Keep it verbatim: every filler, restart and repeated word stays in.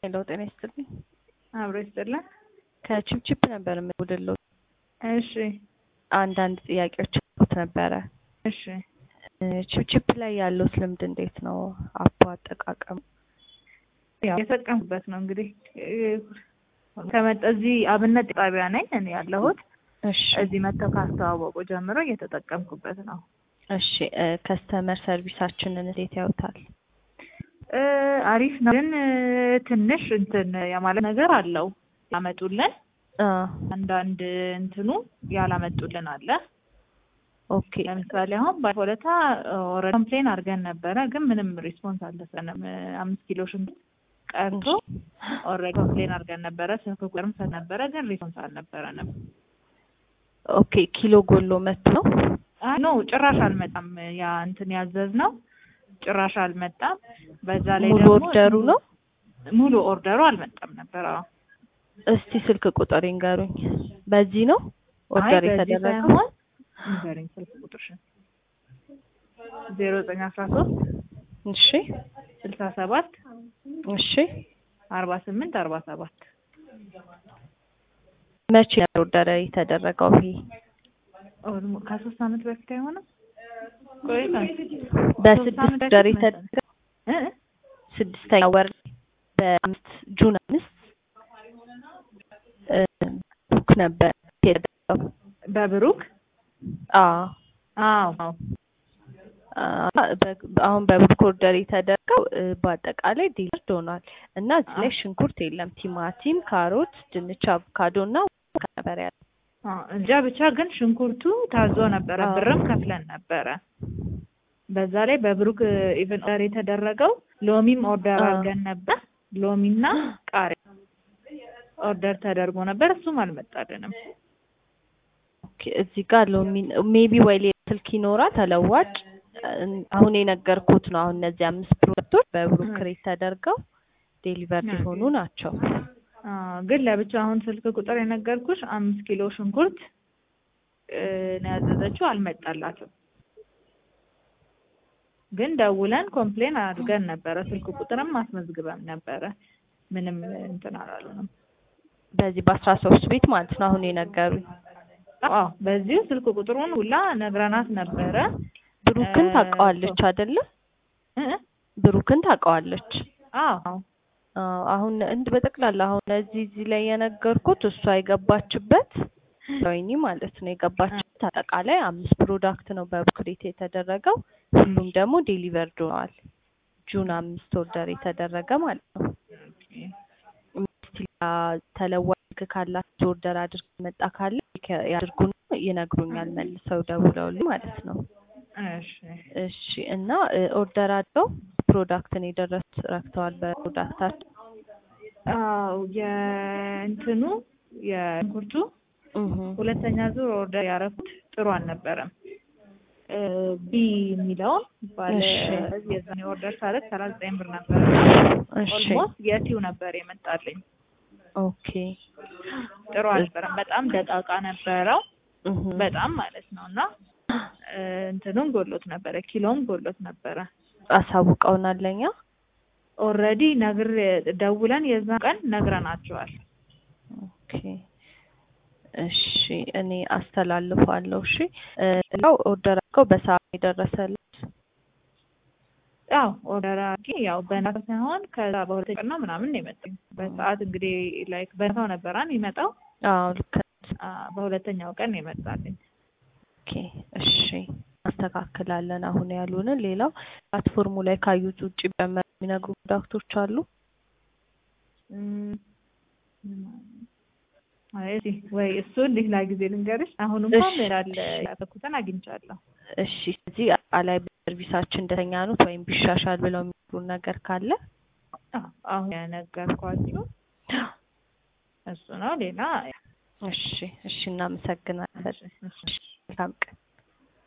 ሄሎ ጤና ይስጥልኝ። አብሮ ይስጥልኝ። ከቺፕቺፕ ነበር የምደውልልዎ። እሺ አንዳንድ ጥያቄዎች አሉት ነበረ። እሺ ቺፕቺፕ ላይ ያለው ልምድ እንዴት ነው? አፕ አጠቃቀም ያው የተጠቀምኩበት ነው እንግዲህ ከመጣ እዚህ አብነት ጣቢያ ነኝ እኔ ያለሁት። እሺ እዚህ መተው ካስተዋወቁ ጀምሮ እየተጠቀምኩበት ነው። እሺ ከስተመር ሰርቪሳችንን እንዴት ያዩታል? አሪፍ ነው፣ ግን ትንሽ እንትን የማለት ነገር አለው። ያመጡልን አንዳንድ እንትኑ ያላመጡልን አለ። ኦኬ ለምሳሌ አሁን ባለፈው ኦሬዲ ኮምፕሌን አድርገን ነበረ፣ ግን ምንም ሪስፖንስ አልተሰጠንም። አምስት ኪሎ ሽንኩርት ቀርቶ ኦሬዲ ኮምፕሌን አድርገን ነበረ፣ ስልክ ቁጥርም ነበረ፣ ግን ሪስፖንስ አልነበረንም። ኦኬ ኪሎ ጎሎ መጥቶ ነው? አይ ኖ ጭራሽ አልመጣም። ያ እንትን ያዘዝነው ጭራሽ አልመጣም። በዛ ላይ ሙሉ ደግሞ ኦርደሩ ነው? ሙሉ ኦርደሩ አልመጣም ነበር። አዎ እስቲ ስልክ ቁጥር ይንገሩኝ። በዚህ ነው ኦርደር የተደረገው? ንገረኝ ስልክ ቁጥርሽን። ዜሮ ዘጠኝ አስራ ሶስት እሺ ስልሳ ሰባት እሺ አርባ ስምንት አርባ ሰባት መቼ ነው ኦርደር የተደረገው? ይሄ ኦልሞ ከሶስት አመት በፊት አይሆንም? ቆይታ በስድስት ኦርደር የተደረገው እ ስድስተኛ ወር በአምስት ጁን አምስት ቡክ ነበር የተደረገው። በብሩክ አዎ አዎ አሁን በብሩክ ኦርደር የተደረገው በአጠቃላይ ዲሊቨርድ ሆኗል እና እዚህ ላይ ሽንኩርት የለም። ቲማቲም፣ ካሮት፣ ድንች፣ አቮካዶ እና ነበር ያለው። አዎ እንጃ ብቻ ግን ሽንኩርቱ ታዞ ነበረ፣ ብርም ከፍለን ነበረ። በዛ ላይ በብሩክ ኢቨን ኦርደር የተደረገው ሎሚም ኦርደር አድርገን ነበር። ሎሚና ቃሪያ ኦርደር ተደርጎ ነበር፣ እሱም አልመጣልንም። ኦኬ እዚህ ጋር ሎሚ ሜቢ ወይ ሌላ ስልክ ይኖራል ተለዋጭ። አሁን የነገርኩት ነው። አሁን እነዚህ አምስት ፕሮዳክቶች በብሩክ ክሬት ተደርገው ዴሊቨርድ የሆኑ ናቸው። አዎ ግን ለብቻ አሁን ስልክ ቁጥር የነገርኩሽ አምስት ኪሎ ሽንኩርት ነው ያዘዘችው፣ አልመጣላትም። ግን ደውለን ኮምፕሌን አድርገን ነበረ፣ ስልክ ቁጥርም አስመዝግበን ነበረ። ምንም እንትን አላሉንም። በዚህ በአስራ ሶስት ቤት ማለት ነው አሁን የነገሩኝ። አዎ በዚህ ስልክ ቁጥሩን ሁላ ነግረናት ነበረ። ብሩክን ታውቀዋለች አይደለ? እ ብሩክን ታውቀዋለች። አዎ አሁን እንድ በጠቅላላ አሁን እዚህ እዚህ ላይ የነገርኩት እሷ የገባችበት ወይኒ ማለት ነው የገባችበት አጠቃላይ አምስት ፕሮዳክት ነው በብክሬት የተደረገው። ሁሉም ደግሞ ዴሊቨርድ ሆነዋል። ጁን አምስት ኦርደር የተደረገ ማለት ነው። ስቲላ ተለዋጭ ካላችሁ ኦርደር አድርግ መጣ ካለ ያድርጉና ይነግሩኛል መልሰው ደውለውልኝ ማለት ነው። እሺ እሺ እና ኦርደር አድርገው ፕሮዳክትን የደረሱት ረክተዋል በፕሮዳክታቸው? አዎ የእንትኑ የሽንኩርቱ ሁለተኛ ዙር ኦርደር ያደረኩት ጥሩ አልነበረም። ቢ የሚለውን ባለ የዛኔ ኦርደር ሳደርግ ሰላሳ ዘጠኝ ብር ነበር። ኦልሞስት የቲው ነበር የመጣልኝ። ኦኬ ጥሩ አልነበረም። በጣም ደቃቃ ነበረው በጣም ማለት ነው። እና እንትኑም ጎሎት ነበረ፣ ኪሎም ጎሎት ነበረ። አሳውቀውናል ለኛ ኦልሬዲ ነግር ደውለን የዛ ቀን ነግረናቸዋል። ኦኬ እሺ እኔ አስተላልፋለሁ። እሺ ያው ኦርደር አድርገው በሰዓት የደረሰልሽ? ያው ኦርደር አድርጌ ያው በነጋ ሳይሆን ከዛ በሁለተኛ ቀን ነው ምናምን ነው የመጣኝ። በሰዓት እንግዲህ ላይክ በነጋው ነበራን ይመጣው። አዎ ልክ በሁለተኛው ቀን ነው የመጣልኝ። ኦኬ እሺ አስተካክላለን። አሁን ያሉንን ሌላው ፕላትፎርሙ ላይ ካዩት ውጪ በሚነግሩ ፕሮዳክቶች አሉ? አይ እሺ ወይ እሱ ሌላ ጊዜ ልንገርሽ። አሁን እንኳን ያለ ያተኩተን አግኝቻለሁ። እሺ እዚህ አላይ ሰርቪሳችን ደስተኛ ነው ወይም ቢሻሻል ብለው የሚሉን ነገር ካለ? አሁን ያነገርኳችሁ እሱ ነው። ሌላ እሺ እሺ እናመሰግናለን። እሺ